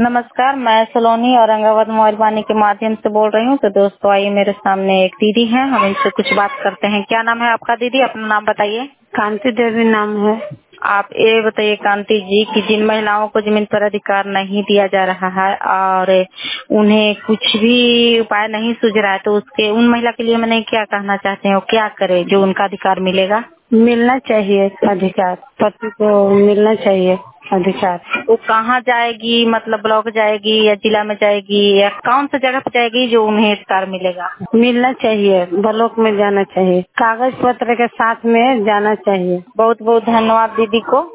नमस्कार, मैं सलोनी औरंगाबाद मोबाइल वाणी के माध्यम से बोल रही हूँ। तो दोस्तों आइए, मेरे सामने एक दीदी हैं, हम इनसे कुछ बात करते हैं। क्या नाम है आपका दीदी? अपना नाम बताइए। कांति देवी नाम है। आप ये बताइए कांति जी कि जिन महिलाओं को जमीन पर अधिकार नहीं दिया जा रहा है और उन्हें कुछ भी उपाय नहीं सूझ रहा है, तो उसके उन महिला के लिए मैंने क्या कहना चाहते हैं, वो क्या करे जो उनका अधिकार मिलेगा? मिलना चाहिए अधिकार, पति को मिलना चाहिए अधिकार। वो कहाँ जाएगी, मतलब ब्लॉक जाएगी या जिला में जाएगी या कौन सा जगह पर जाएगी जो उन्हें अधिकार मिलेगा? मिलना चाहिए, ब्लॉक में जाना चाहिए, कागज पत्र के साथ में जाना चाहिए। बहुत बहुत धन्यवाद दीदी को।